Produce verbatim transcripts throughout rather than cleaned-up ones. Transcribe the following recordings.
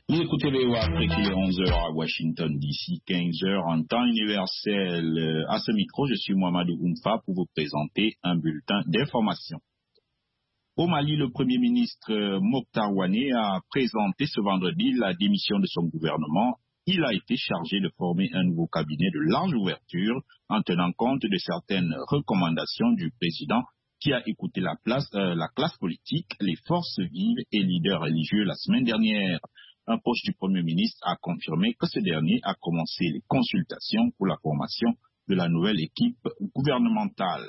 Vous écoutez V O A Afrique, il est onze heures à Washington D C, quinze heures en temps universel. À ce micro, je suis Mohamedou Oumfa pour vous présenter un bulletin d'information. Au Mali, le Premier ministre Mokhtar Ouané a présenté ce vendredi la démission de son gouvernement. Il a été chargé de former un nouveau cabinet de large ouverture en tenant compte de certaines recommandations du président qui a écouté la, place, euh, la classe politique, les forces vives et leaders religieux la semaine dernière. Un poste du Premier ministre a confirmé que ce dernier a commencé les consultations pour la formation de la nouvelle équipe gouvernementale.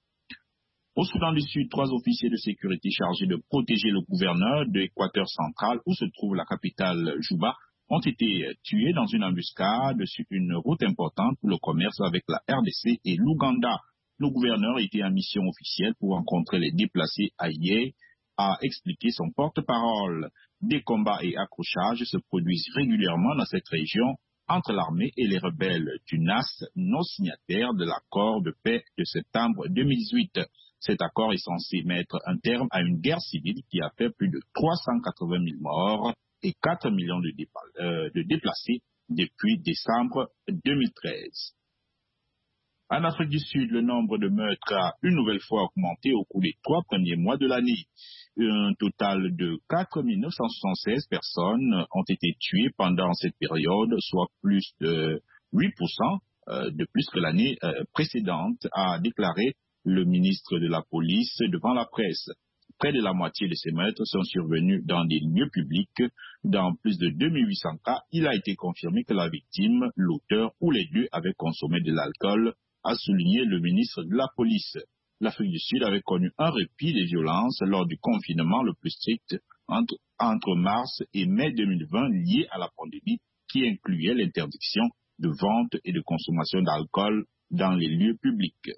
Au Soudan du Sud, trois officiers de sécurité chargés de protéger le gouverneur de l'Équateur central, où se trouve la capitale Juba, ont été tués dans une embuscade sur une route importante pour le commerce avec la R D C et l'Ouganda. Le gouverneur était en mission officielle pour rencontrer les déplacés à Yé, a expliqué son porte-parole. Des combats et accrochages se produisent régulièrement dans cette région entre l'armée et les rebelles du N A S, non signataires de l'accord de paix de septembre deux mille dix-huit. Cet accord est censé mettre un terme à une guerre civile qui a fait plus de trois cent quatre-vingt mille morts et quatre millions de, dépa- euh, de déplacés depuis décembre deux mille treize. En Afrique du Sud, le nombre de meurtres a une nouvelle fois augmenté au cours des trois premiers mois de l'année. Un total de quatre mille neuf cent soixante-seize personnes ont été tuées pendant cette période, soit plus de huit pour cent de plus que l'année précédente, a déclaré le ministre de la Police devant la presse. Près de la moitié de ces meurtres sont survenus dans des lieux publics. Dans plus de deux mille huit cents cas, il a été confirmé que la victime, l'auteur ou les deux avaient consommé de l'alcool, a souligné le ministre de la Police. L'Afrique du Sud avait connu un répit des violences lors du confinement le plus strict entre, entre mars et mai deux mille vingt lié à la pandémie qui incluait l'interdiction de vente et de consommation d'alcool dans les lieux publics.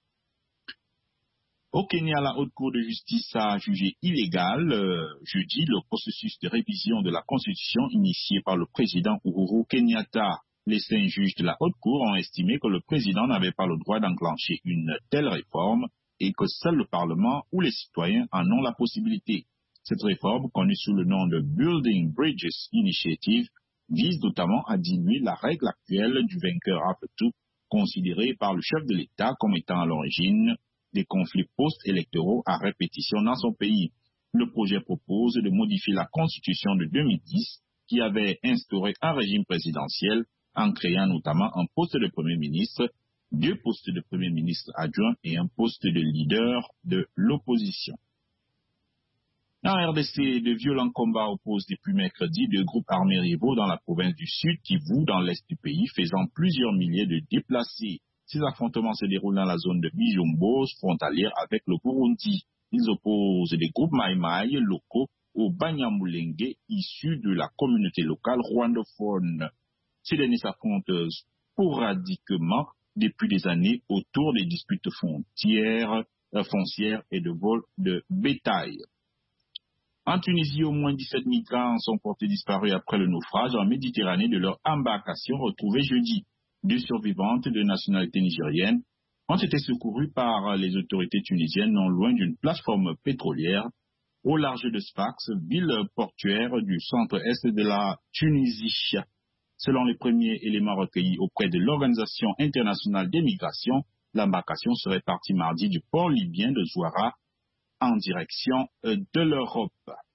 Au Kenya, la Haute Cour de justice a jugé illégal euh, jeudi le processus de révision de la Constitution initié par le président Uhuru Kenyatta. Les cinq juges de la Haute Cour ont estimé que le président n'avait pas le droit d'enclencher une telle réforme et que seul le Parlement ou les citoyens en ont la possibilité. Cette réforme, connue sous le nom de Building Bridges Initiative, vise notamment à diminuer la règle actuelle du vainqueur après tout, considérée par le chef de l'État comme étant à l'origine des conflits post-électoraux à répétition dans son pays. Le projet propose de modifier la Constitution de deux mille dix qui avait instauré un régime présidentiel en créant notamment un poste de Premier ministre, deux postes de Premier ministre adjoint et un poste de leader de l'opposition. En R D C, de violents combats opposent depuis mercredi deux groupes armés rivaux dans la province du Sud qui vouent dans l'est du pays, faisant plusieurs milliers de déplacés. Ces affrontements se déroulent dans la zone de Bijombo, frontalière avec le Burundi. Ils opposent des groupes Maïmaï locaux aux Banyamulenge issus de la communauté locale rwandophone. Ces derniers s'affrontent sporadiquement depuis des années autour des disputes foncières, euh, foncières et de vol de bétail. En Tunisie, au moins dix-sept migrants sont portés disparus après le naufrage en Méditerranée de leur embarcation retrouvée jeudi. Deux survivantes de nationalité nigérienne ont été secourues par les autorités tunisiennes non loin d'une plateforme pétrolière au large de Sfax, ville portuaire du centre-est de la Tunisie. Selon les premiers éléments recueillis auprès de l'Organisation internationale des migrations, l'embarcation serait partie mardi du port libyen de Zouara en direction de l'Europe.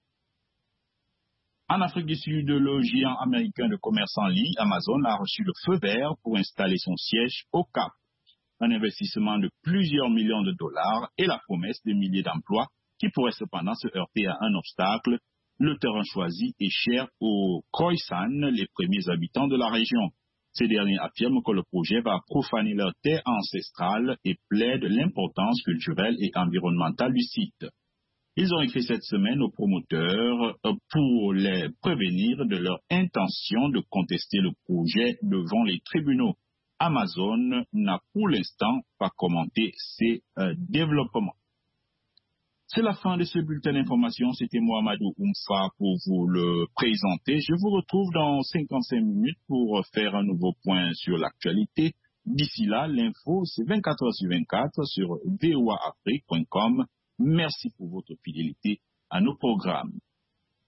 En Afrique du Sud, le géant américain de commerce en ligne Amazon a reçu le feu vert pour installer son siège au Cap. Un investissement de plusieurs millions de dollars et la promesse de milliers d'emplois qui pourraient cependant se heurter à un obstacle. Le terrain choisi est cher aux Khoisan, les premiers habitants de la région. Ces derniers affirment que le projet va profaner leur terre ancestrale et plaident l'importance culturelle et environnementale du site. Ils ont écrit cette semaine aux promoteurs pour les prévenir de leur intention de contester le projet devant les tribunaux. Amazon n'a pour l'instant pas commenté ces euh, développements. C'est la fin de ce bulletin d'information. C'était Mohamedou Oumfa pour vous le présenter. Je vous retrouve dans cinquante-cinq minutes pour faire un nouveau point sur l'actualité. D'ici là, l'info, c'est vingt-quatre heures sur vingt-quatre sur v o a afrique point com. Merci pour votre fidélité à nos programmes.